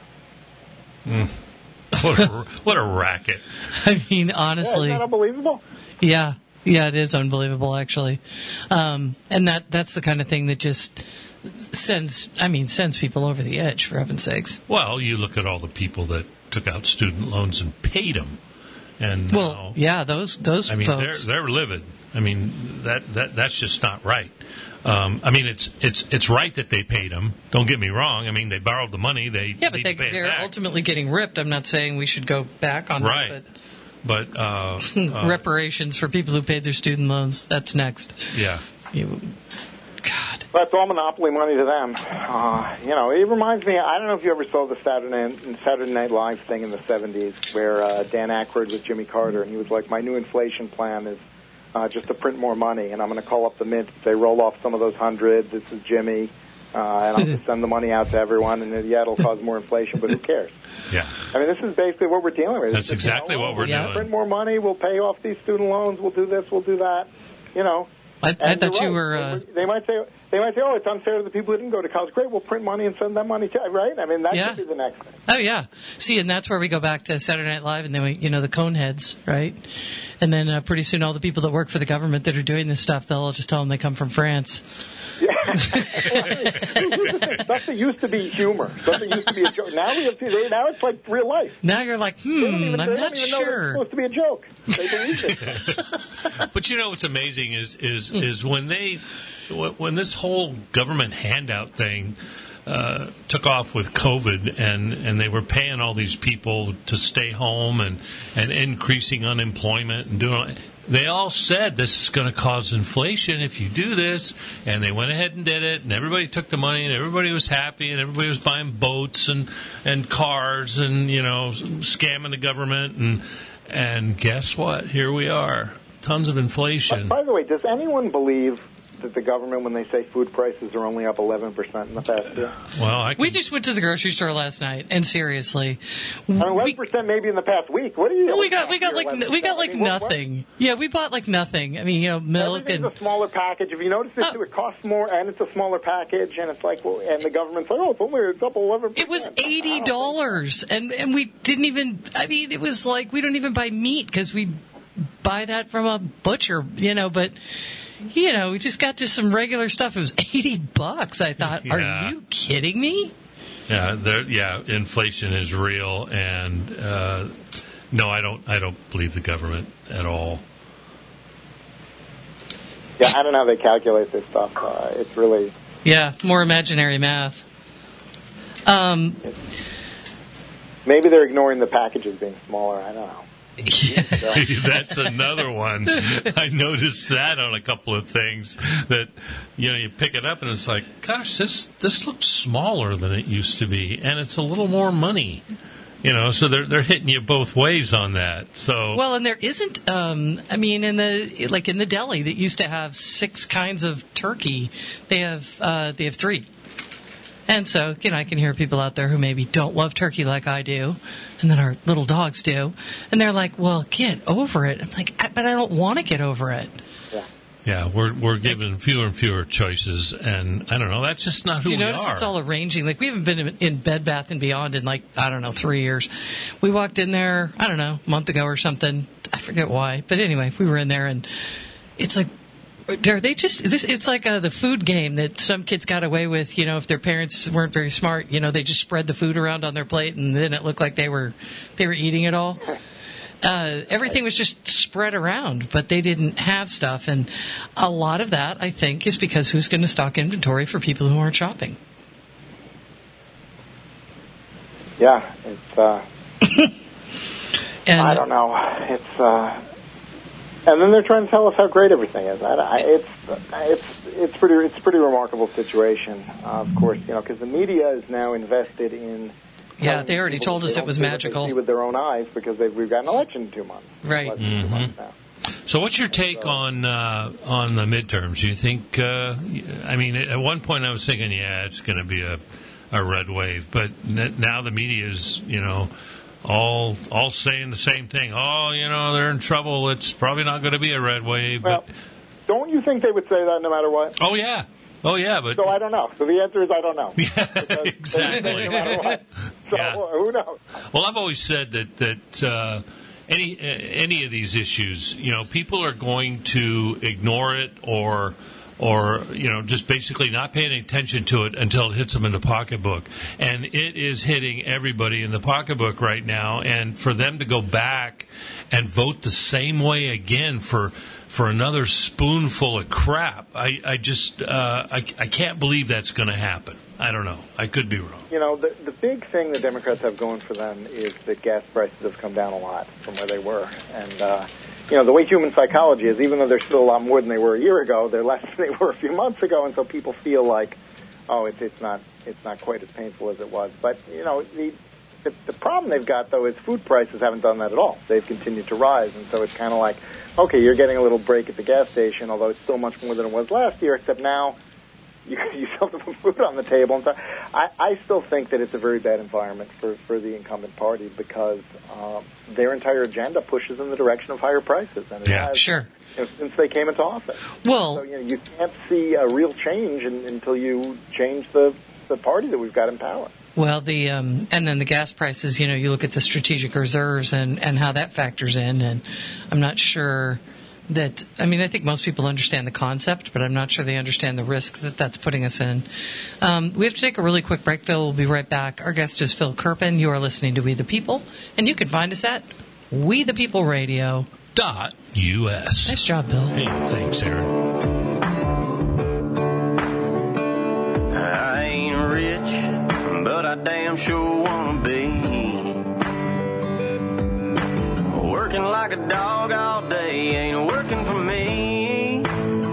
Mm. What a, what a racket. I mean, honestly. Yeah, isn't that unbelievable? Yeah. Yeah, it is unbelievable, actually. Um, and that that's the kind of thing that just sends, I mean, sends people over the edge, for heaven's sakes. Well, you look at all the people that took out student loans and paid them. And well, now, yeah, those those I mean, folks. they're, they're livid. I mean, that, that that's just not right. Um, I mean, it's it's it's right that they paid them. Don't get me wrong. I mean, they borrowed the money. They yeah, but need they, to pay it they're back. ultimately getting ripped. I'm not saying we should go back on right. that, but uh, but uh, reparations for people who paid their student loans. That's next. Yeah. You, God. That's all monopoly money to them. Uh, you know, it reminds me, I don't know if you ever saw the Saturday Night, Saturday Night Live thing in the seventies where uh, Dan Aykroyd was Jimmy Carter, and he was like, my new inflation plan is uh, just to print more money, and I'm going to call up the mint and say, roll off some of those hundreds, this is Jimmy, uh, and I'll just send the money out to everyone, and yeah, it'll cause more inflation, but who cares? Yeah. I mean, this is basically what we're dealing with. That's just, exactly you know, what we're yeah. doing. Print more money, we'll pay off these student loans, we'll do this, we'll do that, you know. I, I thought you're you right. were. Uh, They might say, they might say, oh, it's unfair to the people who didn't go to college. Great, we'll print money and send them money too, right? I mean, that Yeah. should be the next thing. Oh yeah, see, and that's where we go back to Saturday Night Live, and then we, you know, the Coneheads, right? And then uh, pretty soon, all the people that work for the government that are doing this stuff, they'll all just tell them they come from France. Yeah. Stuff that used to be humor. Stuff that used to be a joke. Now we have to, now it's like real life. Now you're like, hmm, They don't even, I'm they not don't even know it's sure. supposed to be a joke. They believe it. But you know what's amazing is is is when they when this whole government handout thing uh, took off with COVID, and, and they were paying all these people to stay home and, and increasing unemployment and doing all, they all said this is going to cause inflation if you do this, and they went ahead and did it, and everybody took the money, and everybody was happy, and everybody was buying boats and, and cars and, you know, scamming the government, and and guess what? Here we are. Tons of inflation. By the way, does anyone believe that the government, when they say food prices are only up eleven percent in the past year? Well, I can, We just went to the grocery store last night, and seriously, I mean, we, eleven percent maybe in the past week. What do you? we got we got like we got like I mean, what- what- nothing. Yeah, we bought like nothing. I mean, you know, milk Everything's and a smaller package. If you notice it, Oh. too, it costs more, and it's a smaller package, and it's like, well, and the government's like, oh, it's only it's up eleven percent. it was eighty dollars, and and we didn't even. I mean, it was like we don't even buy meat because we buy that from a butcher, you know. But you know, we just got just some regular stuff. It was eighty bucks. I thought, Yeah. are you kidding me? Yeah, there, yeah, inflation is real, and uh, no, I don't. I don't believe the government at all. Yeah, I don't know how they calculate this stuff. Uh, it's really Yeah, more imaginary math. Um, maybe they're ignoring the packages being smaller. I don't know. That's another one. I noticed that on a couple of things that, you know, you pick it up and it's like, gosh, this this looks smaller than it used to be, and it's a little more money. You know, so they're they're hitting you both ways on that. So well, and there isn't. Um, I mean, in the like in the deli that used to have six kinds of turkey, they have uh, they have three. And so, you know, I can hear people out there who maybe don't love turkey like I do, and then our little dogs do, and they're like, "Well, get over it." I'm like, I, "But I don't want to get over it." Yeah. yeah, we're we're given fewer and fewer choices, and I don't know. That's just not who Do you we notice are. it's all arranging? Like, we haven't been in, in Bed Bath and Beyond in, like, I don't know, three years. We walked in there, I don't know, a month ago or something. I forget why. But anyway, we were in there, and it's like, are they just, this, it's like uh, the food game that some kids got away with, you know, if their parents weren't very smart, you know, they just spread the food around on their plate, and then it looked like they were they were eating it all. Uh, everything was just spread around, but they didn't have stuff. And a lot of that, I think, is because who's going to stock inventory for people who aren't shopping? Yeah, it's. Uh, And I don't know. It's. Uh, and then they're trying to tell us how great everything is. I, I, it's. It's. It's pretty. It's a pretty remarkable situation. Uh, of course, you know, because the media is now invested in. Yeah, they already told us it was magical. They see with their own eyes because they've, we've got an election in two months. Right. Less than two months now. So, what's your take on uh, on the midterms? Do you think? Uh, I mean, at one point, I was thinking, yeah, it's going to be a, a red wave, but n- now the media is, you know, all all saying the same thing. Oh, you know, they're in trouble. It's probably not going to be a red wave. Well, But don't you think they would say that no matter what? oh yeah, oh yeah, but So I don't know. So the answer is I don't know. yeah, Because exactly. no matter what. So Yeah. who knows? Well, I've always said that that uh, any uh, any of these issues, you know, people are going to ignore it or or you know just basically not paying attention to it until it hits them in the pocketbook, and it is hitting everybody in the pocketbook right now. And for them to go back and vote the same way again for for another spoonful of crap, I, I just uh, I, I can't believe that's going to happen. I don't know. I could be wrong. You know, the, the big thing the Democrats have going for them is that gas prices have come down a lot from where they were. And, uh, you know, the way human psychology is, even though they're still a lot more than they were a year ago, they're less than they were a few months ago. And so people feel like, oh, it's, it's not it's not quite as painful as it was. But, you know, the, the, the problem they've got, though, is food prices haven't done that at all. They've continued to rise. And so it's kind of like, okay, you're getting a little break at the gas station, although it's still much more than it was last year, except now you, you still have to put food on the table. And so I, I still think that it's a very bad environment for, for the incumbent party because uh, their entire agenda pushes in the direction of higher prices. And it Yeah. has, Sure. you know, since they came into office. Well, So you know, you can't see a real change in, until you change the, the party that we've got in power. Well, the um, and then the gas prices. You know, you look at the strategic reserves and, and how that factors in, and I'm not sure that. I mean, I think most people understand the concept, but I'm not sure they understand the risk that that's putting us in. Um, we have to take a really quick break. Phil will be right back. Our guest is Phil Kerpen. You are listening to We the People, and you can find us at We the People Radio. Dot U S. Nice job, Bill. Hey, thanks, Aaron. I ain't rich, but I damn sure wanna be. Working like a dog all day ain't working for me.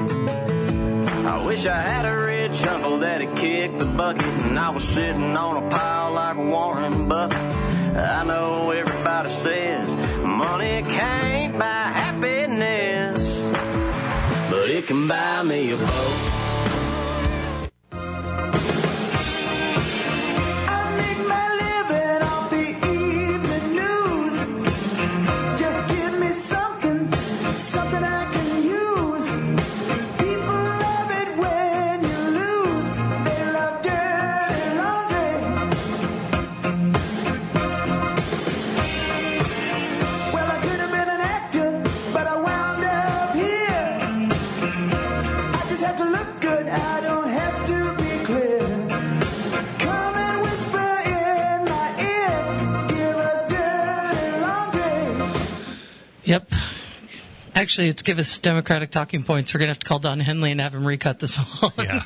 I wish I had a rich uncle that'd kick the bucket and I was sitting on a pile like Warren Buffett. I know everybody says money can't buy happiness, but it can buy me a boat. Something I can use. People love it when you lose. They love dirty laundry. Well, I could have been an actor, but I wound up here. Yep. Actually, it's give us Democratic talking points. We're going to have to call Don Henley and have him recut the song. Yeah.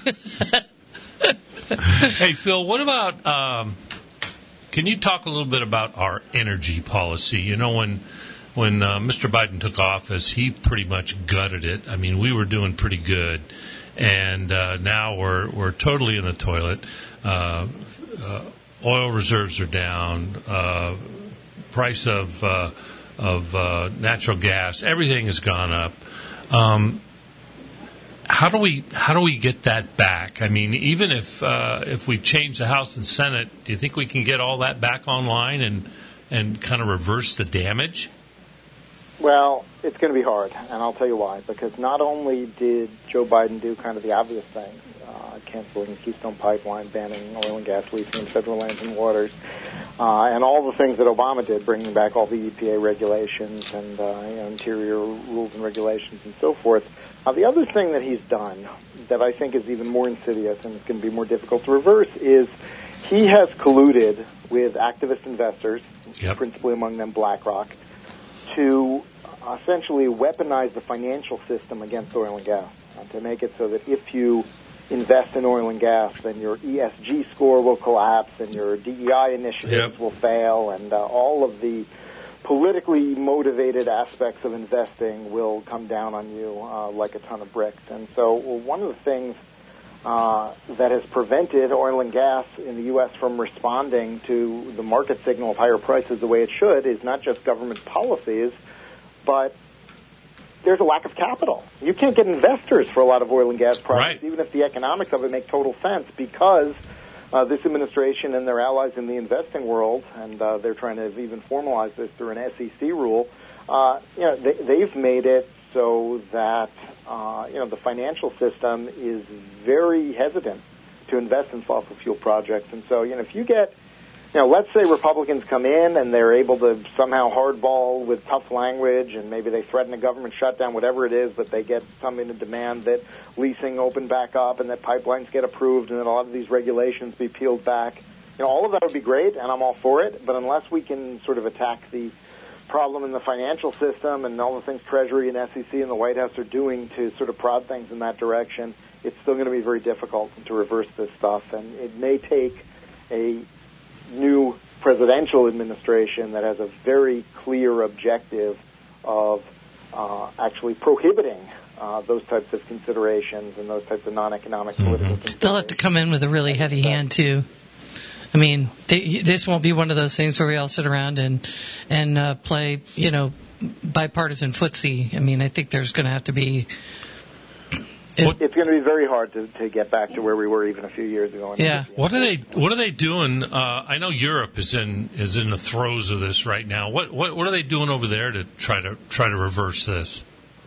Hey, Phil, what about, um, can you talk a little bit about our energy policy? You know, when when uh, Mister Biden took office, he pretty much gutted it. I mean, we were doing pretty good, and uh, now we're we're totally in the toilet. Uh, uh, oil reserves are down. Uh, price of uh, of uh, natural gas, everything has gone up. Um, how do we how do we get that back? I mean, even if uh, if we change the House and Senate, do you think we can get all that back online and and kind of reverse the damage? Well, it's going to be hard, and I'll tell you why. Because not only did Joe Biden do kind of the obvious things, uh, canceling the Keystone Pipeline, banning oil and gas leasing in federal lands and waters, Uh, and all the things that Obama did, bringing back all the E P A regulations and uh, you know, interior rules and regulations and so forth. Uh, the other thing that he's done that I think is even more insidious and is going to be more difficult to reverse is he has colluded with activist investors, yep. principally among them BlackRock, to essentially weaponize the financial system against oil and gas, uh, to make it so that if you invest in oil and gas, then your E S G score will collapse and your D E I initiatives yep. will fail, and uh, all of the politically motivated aspects of investing will come down on you uh, like a ton of bricks. And so well, one of the things uh, that has prevented oil and gas in the U S from responding to the market signal of higher prices the way it should is not just government policies, but there's a lack of capital. You can't get investors for a lot of oil and gas projects, right. even if the economics of it make total sense, because uh, this administration and their allies in the investing world, and uh, they're trying to even formalize this through an S E C rule, uh, you know, they, they've made it so that uh, you know the financial system is very hesitant to invest in fossil fuel projects. And so, you know, if you get You know, let's say Republicans come in and they're able to somehow hardball with tough language, and maybe they threaten a government shutdown, whatever it is, but they get something to demand that leasing open back up and that pipelines get approved and that a lot of these regulations be peeled back. You know, all of that would be great, and I'm all for it, but unless we can sort of attack the problem in the financial system and all the things Treasury and S E C and the White House are doing to sort of prod things in that direction, it's still going to be very difficult to reverse this stuff, and it may take a new presidential administration that has a very clear objective of uh, actually prohibiting uh, those types of considerations and those types of non-economic mm-hmm. political considerations. They'll have to come in with a really heavy hand, too. I mean, they, this won't be one of those things where we all sit around and and uh, play, you know, bipartisan footsie. I mean, I think there's going to have to be... It, it's going to be very hard to, to get back to where we were even a few years ago. Yeah. What are they? What are they doing? Uh, I know Europe is in is in the throes of this right now. What what what are they doing over there to try to try to reverse this?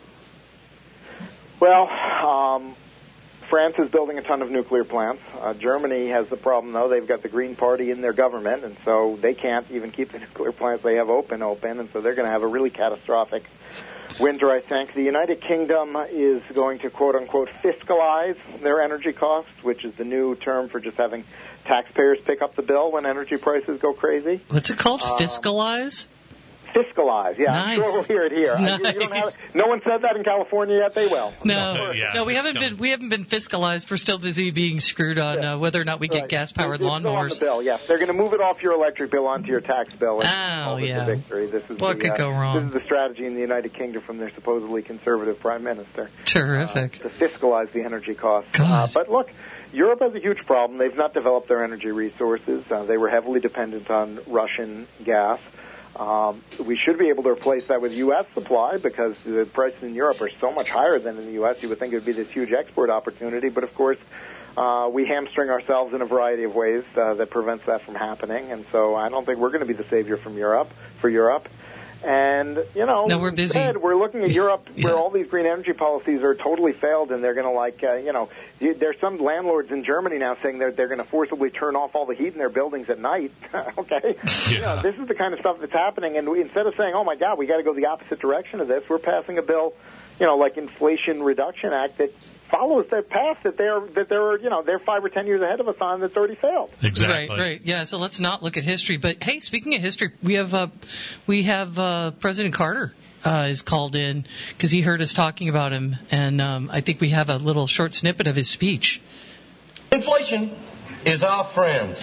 Well, um, France is building a ton of nuclear plants. Uh, Germany has the problem, though. They've got the Green Party in their government, and so they can't even keep the nuclear plants they have open open, and so they're going to have a really catastrophic winter, I think. The United Kingdom is going to, quote-unquote, fiscalize their energy costs, which is the new term for just having taxpayers pick up the bill when energy prices go crazy. What's it called? Um, Fiscalize? Fiscalize, yeah. Nice. I'm sure we'll hear it here. Nice. You, you don't have, no one said that in California yet. They will. No, yeah, no, we haven't coming. been we haven't been fiscalized. We're still busy being screwed on Yeah. uh, whether or not we get Right. gas-powered It's still on the lawnmowers. bill, yes. They're going to move it off your electric bill onto your tax bill. And Oh, call this yeah. a victory. This is What the, could uh, go wrong? This is the strategy in the United Kingdom from their supposedly conservative prime minister. Terrific. Uh, to fiscalize the energy costs. God. Uh, but look, Europe has a huge problem. They've not developed their energy resources. Uh, they were heavily dependent on Russian gas. Um, we should be able to replace that with U S supply because the prices in Europe are so much higher than in the U S. You would think it would be this huge export opportunity, but of course, uh, we hamstring ourselves in a variety of ways uh, that prevents that from happening. And so I don't think we're going to be the savior from Europe for Europe. And, you know, No, we're busy. instead, we're looking at Europe Yeah. where all these green energy policies are totally failed, and they're going to, like, uh, you know, you, there's some landlords in Germany now saying that they're going to forcibly turn off all the heat in their buildings at night. Okay? You know, Yeah. this is the kind of stuff that's happening, and we, instead of saying, oh, my God, we got to go the opposite direction of this, we're passing a bill, you know, like Inflation Reduction Act that follows that path that they're that they're you know they're five or ten years ahead of us on that's already failed. Exactly. Right, right. Yeah, so let's not look at history. But hey, speaking of history, we have uh, we have uh, President Carter uh, is called in because he heard us talking about him, and um, I think we have a little short snippet of his speech. Inflation is our friend.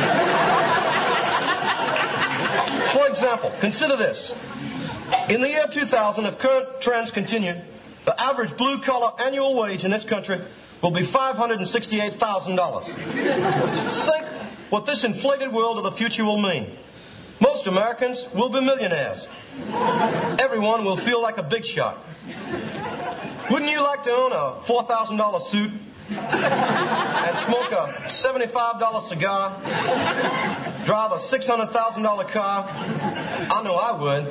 For example, consider this. In the year two thousand, if current trends continue, the average blue-collar annual wage in this country will be five hundred sixty-eight thousand dollars. Think what this inflated world of the future will mean. Most Americans will be millionaires. Everyone will feel like a big shot. Wouldn't you like to own a four thousand dollars suit and smoke a seventy-five dollars cigar, drive a six hundred thousand dollars car? I know I would.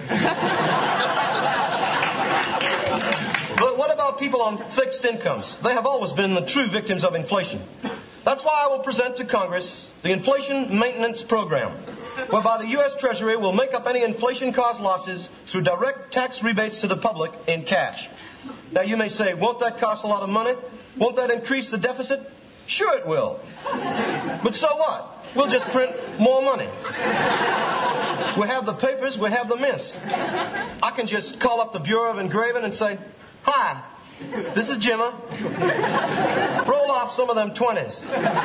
But what about people on fixed incomes? They have always been the true victims of inflation. That's why I will present to Congress the Inflation Maintenance Program, whereby the U S Treasury will make up any inflation-caused losses through direct tax rebates to the public in cash. Now you may say, won't that cost a lot of money? Won't that increase the deficit? Sure it will. But so what? We'll just print more money. We have the papers, we have the mints. I can just call up the Bureau of Engraving and say, hi, this is Jimma. Roll off some of them twenties.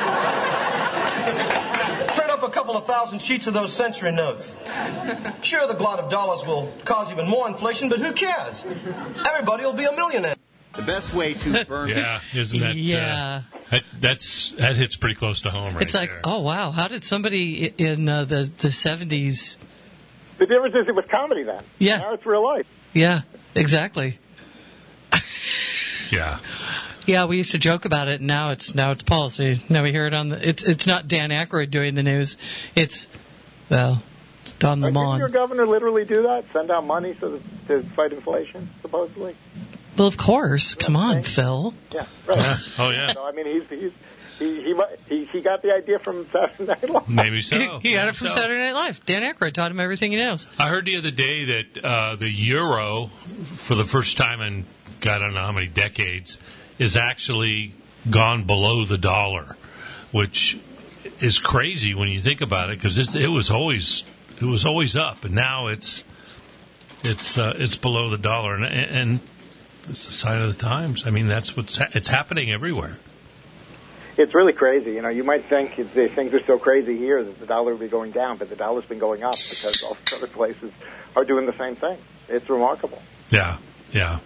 Print up a couple of thousand sheets of those century notes. Sure, the glut of dollars will cause even more inflation, but who cares? Everybody will be a millionaire. The best way to burn... Yeah, isn't that... Yeah. Uh, that, that's, that hits pretty close to home right It's like, there. oh, wow, how did somebody in uh, the, the seventies... The difference is it was comedy then. Yeah. Now it's real life. Yeah, exactly. Yeah. Yeah, we used to joke about it, and now it's now it's policy. Now we hear it on the... It's it's not Dan Aykroyd doing the news. It's, well, it's Don Uh, Didn't Lemon. your governor literally do that? Send out money so that, to fight inflation, supposedly? Well, of course. Come on, Phil. Yeah, right. Yeah. Oh, yeah. So, I mean, he's, he's, he, he, mu- he, he got the idea from Saturday Night Live. Maybe so. He, he got Maybe it from so. Saturday Night Live. Dan Aykroyd taught him everything he knows. I heard the other day that uh, the euro, for the first time in, God, I don't know how many decades, is actually gone below the dollar, which is crazy when you think about it, because it was always it was always up, and now it's it's uh, it's below the dollar, and, and it's the sign of the times. I mean, that's what's ha- it's happening everywhere. It's really crazy. You know, you might think if the things are so crazy here that the dollar would be going down, but the dollar's been going up because all these other places are doing the same thing. It's remarkable. Yeah, yeah.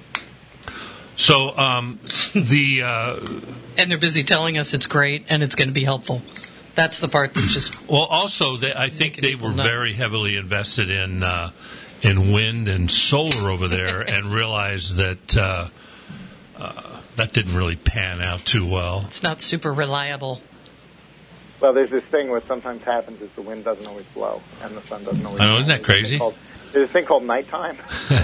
So um, the uh, And they're busy telling us it's great and it's going to be helpful. That's the part that's just... well, also, they, I think they were nuts. very heavily invested in uh, in wind and solar over there, and realized that uh, uh, that didn't really pan out too well. It's not super reliable. Well, there's this thing what sometimes happens is the wind doesn't always blow and the sun doesn't always I know, shine. isn't that There's a thing crazy? called- There's a thing called nighttime.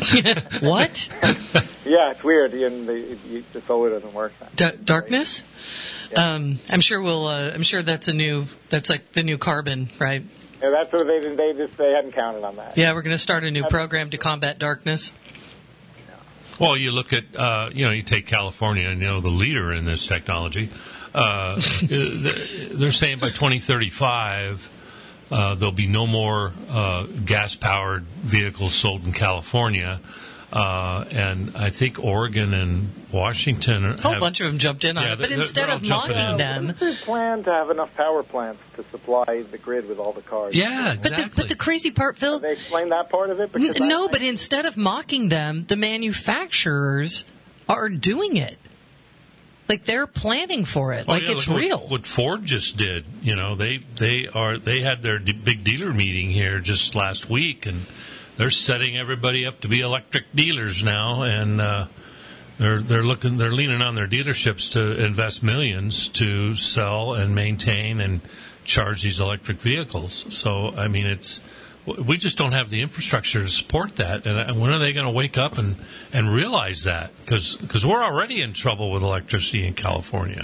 What? Yeah, it's weird. And the, the, the solar doesn't work then. D- darkness? Um, I'm sure we'll. Uh, I'm sure that's a new. That's like the new carbon, right? Yeah, that's what they they just they hadn't counted on that. Yeah, we're going to start a new program to combat darkness. Well, you look at, uh, you know, you take California, and you know, the leader in this technology. Uh, they're saying by twenty thirty-five, uh, there'll be no more uh, gas-powered vehicles sold in California. Uh, and I think Oregon and Washington A whole have, bunch of them jumped in on Yeah, it, but they're- instead they're all of jumping mocking in. them, What's their plan to have enough power plants to supply the grid with all the cars? Yeah, but the, exactly. but the crazy part, Phil, Have they explained that part of it? n- Because I- no, I- but instead of mocking them, the manufacturers are doing it. Like they're planning for it. Oh, like yeah, it's look what- real. What Ford just did, you know, they they are they had their d- big dealer meeting here just last week, and they're setting everybody up to be electric dealers now, and uh, they're they're looking they're leaning on their dealerships to invest millions to sell and maintain and charge these electric vehicles. So I mean, it's we just don't have the infrastructure to support that. And when are they going to wake up and, and realize that? Because we're already in trouble with electricity in California.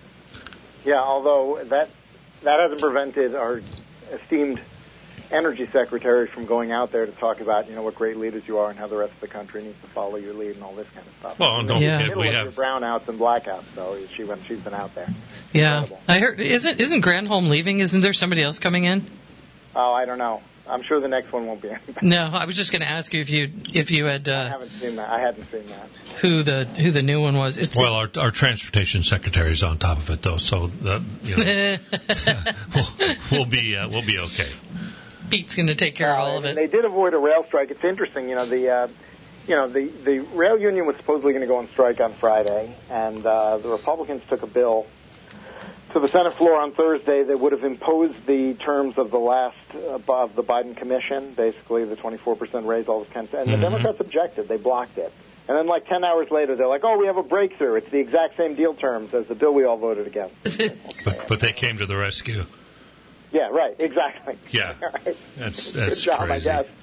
Yeah, although that that hasn't prevented our esteemed energy secretary from going out there to talk about, you know, what great leaders you are and how the rest of the country needs to follow your lead and all this kind of stuff. Well, and don't Yeah. forget, we Middle have of your brownouts and blackouts, though. She when she's been out there. Yeah, Incredible. I heard. Isn't isn't Granholm leaving? Isn't there somebody else coming in? Oh, I don't know. I'm sure the next one won't be any better. No, I was just going to ask you if you if you had I uh, haven't seen that. I hadn't seen that. who the who the new one was. It's, Well, our, our transportation secretary is on top of it, though, so the, you know, we'll, we'll be uh, we'll be okay. Pete's going to take care of all of Uh, it. They did avoid a rail strike. It's interesting, you know, the uh, you know the the rail union was supposedly going to go on strike on Friday, and uh, the Republicans took a bill to the Senate floor on Thursday that would have imposed the terms of the last uh, of the Biden commission, basically the twenty-four percent raise, all this kind of stuff. And Mm-hmm. the Democrats objected. They blocked it. And then like ten hours later, they're like, oh, we have a breakthrough. It's the exact same deal terms as the bill we all voted against. But, but they came to the rescue. Yeah, right, exactly. Yeah, Right. that's that's Good job, crazy. I guess.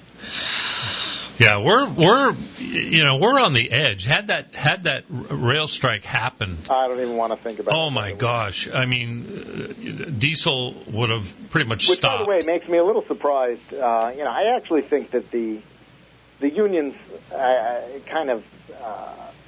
Yeah, we're we're you know we're on the edge. Had that had that r- rail strike happened, I don't even want to think about it. oh my gosh! I mean, uh, diesel would have pretty much Which, stopped. by the way, makes me a little surprised. Uh, you know, I actually think that the the unions uh, kind of uh,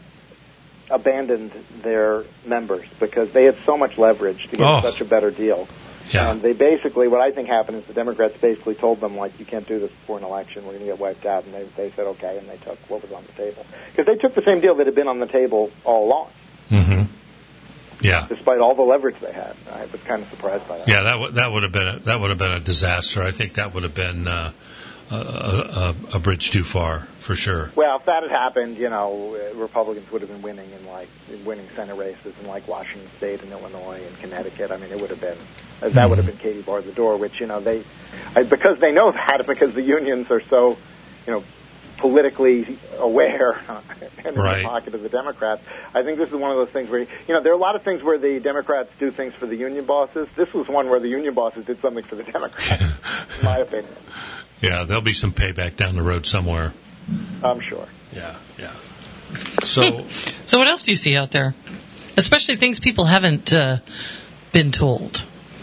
abandoned their members because they had so much leverage to get Oh. such a better deal. Yeah. And they basically, what I think happened is the Democrats basically told them, like, you can't do this before an election. We're going to get wiped out. And they, they said, okay, and they took what was on the table. Because they took the same deal that had been on the table all along, Mm-hmm. Yeah, despite all the leverage they had. I was kind of surprised by that. yeah. That w- that would have been a, that would have been a disaster. I think that would have been uh, a, a, a bridge too far for sure. Well, if that had happened, you know, uh, Republicans would have been winning in like winning Senate races in like Washington State and Illinois and Connecticut. I mean, it would have been uh, that would have been Katie bar the door, which you know they I, because they know that because the unions are so you know politically aware and in Right. the pocket of the Democrats. I think this is one of those things where you know there are a lot of things where the Democrats do things for the union bosses. This was one where the union bosses did something for the Democrats, in my opinion. Yeah, there'll be some payback down the road somewhere. I'm sure. Yeah, yeah. So So what else do you see out there? Especially things people haven't uh, been told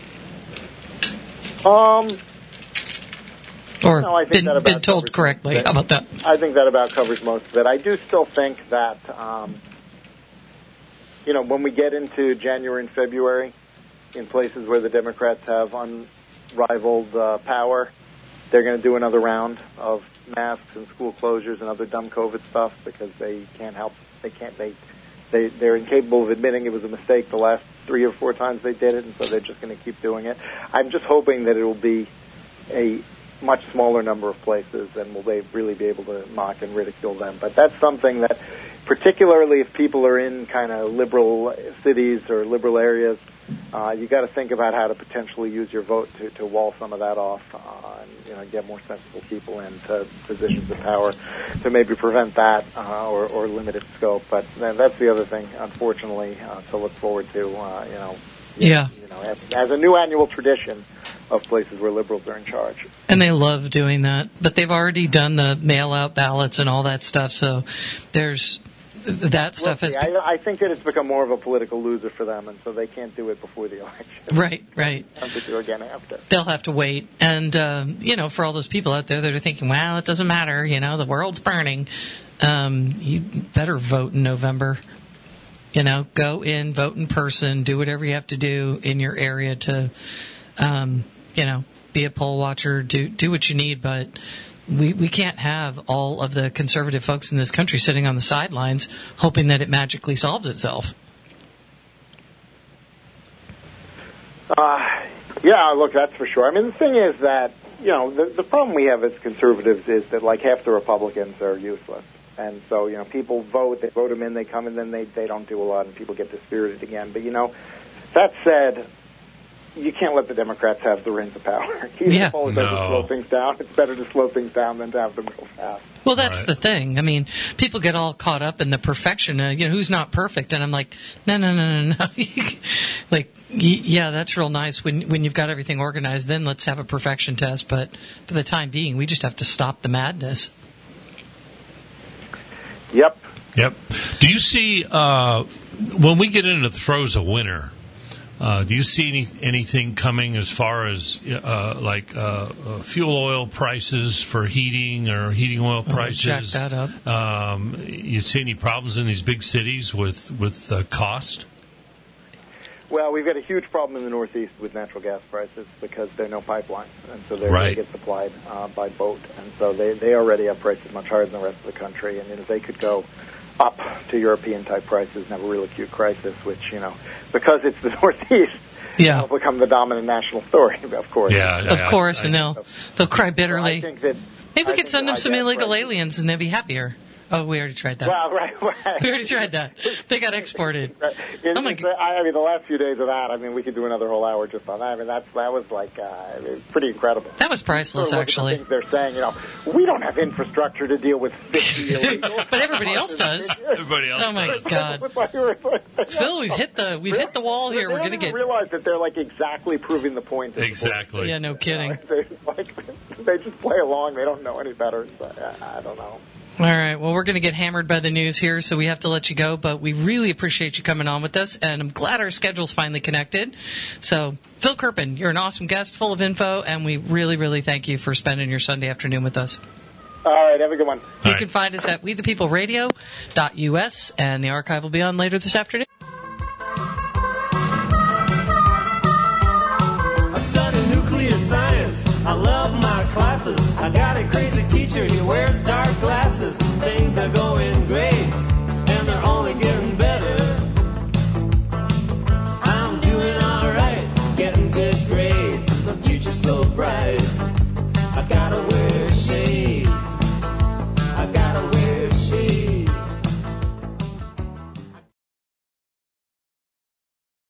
Um. or No, I think been, that about been told covers correctly. that. How about that? I think that about covers most of it. I do still think that, um, you know, when we get into January and February, in places where the Democrats have unrivaled uh, power, they're going to do another round of masks and school closures and other dumb COVID stuff because they can't help. They can't. They they they're incapable of admitting it was a mistake the last three or four times they did it, and so they're just going to keep doing it. I'm just hoping that it will be a much smaller number of places, and will they really be able to mock and ridicule them? But that's something that, particularly if people are in kind of liberal cities or liberal areas, uh, you got to think about how to potentially use your vote to, to wall some of that off, uh, and you know, get more sensible people into positions of power to maybe prevent that uh, or, or limit its scope. But then that's the other thing, unfortunately, uh, to look forward to. Uh, you know, Yeah. You know, as, as a new annual tradition of places where liberals are in charge. And they love doing that, but they've already done the mail-out ballots and all that stuff. So there's that stuff We'll has see. I, I think that it's become more of a political loser for them, and so they can't do it before the election. right, right. They have to do it again after. They'll have to wait, and um, you know, for all those people out there that are thinking, "Well, it doesn't matter," you know, the world's burning. Um, you better vote in November. You know, go in, vote in person, do whatever you have to do in your area to, um, you know, be a poll watcher, do do what you need, but we we can't have all of the conservative folks in this country sitting on the sidelines hoping that it magically solves itself. Uh, yeah, look, that's for sure. I mean, the thing is that, you know, the, the problem we have as conservatives is that, like, half the Republicans are useless. And so, you know, people vote, they vote them in, they come, and then they, they don't do a lot, and people get dispirited again. But, you know, that said, you can't let the Democrats have the reins of power. Even Yeah. if all it does No. is slow things down, it's better to slow things down than to have them go fast. Well, that's Right. the thing. I mean, people get all caught up in the perfection. Uh, you know, who's not perfect? And I'm like, no, no, no, no, no. Like, y- yeah, that's real nice when when you've got everything organized. Then let's have a perfection test. But for the time being, we just have to stop the madness. Yep. Yep. Do you see uh, when we get into the throes of winter? Uh, do you see any, anything coming as far as uh, like uh, uh, fuel oil prices for heating or heating oil prices? jack that up. Um, you see any problems in these big cities with with uh, cost? Well, we've got a huge problem in the Northeast with natural gas prices because there are no pipelines, and so they're Right. going to get supplied uh, by boat, and so they, they already have prices much higher than the rest of the country, and if they could go up to European-type prices and have a real acute crisis, which, you know, because it's the Northeast, Yeah. it'll become the dominant national story, of course. Yeah, Of I- course, I- and they'll they'll cry I bitterly. think that Maybe we I could think send that them some high gas illegal prices- aliens, and they'd be happier. Oh, we already tried that. Well, right, right. We already tried that. They got exported. Right. It- Oh my it's, God. I I mean, the last few days of that, I mean, we could do another whole hour just on that. I mean, that's that was like uh, it's pretty incredible. That was priceless, Sort of look at actually. the things they're saying, you know, we don't have infrastructure to deal with fifty illegals. But everybody else does. Everybody else. Oh my does. God, Phil, we've hit the we've hit the wall here. They We're don't gonna even get realize that they're like exactly proving the point. Exactly. yeah, no kidding. They, like, they just play along. They don't know any better. So, I, I don't know. All right. Well, we're going to get hammered by the news here, so we have to let you go. But we really appreciate you coming on with us, and I'm glad our schedule's finally connected. So, Phil Kerpen, you're an awesome guest, full of info, and we really, really thank you for spending your Sunday afternoon with us. All right, have a good one. You right. can find us at we the people radio dot U S, and the archive will be on later this afternoon.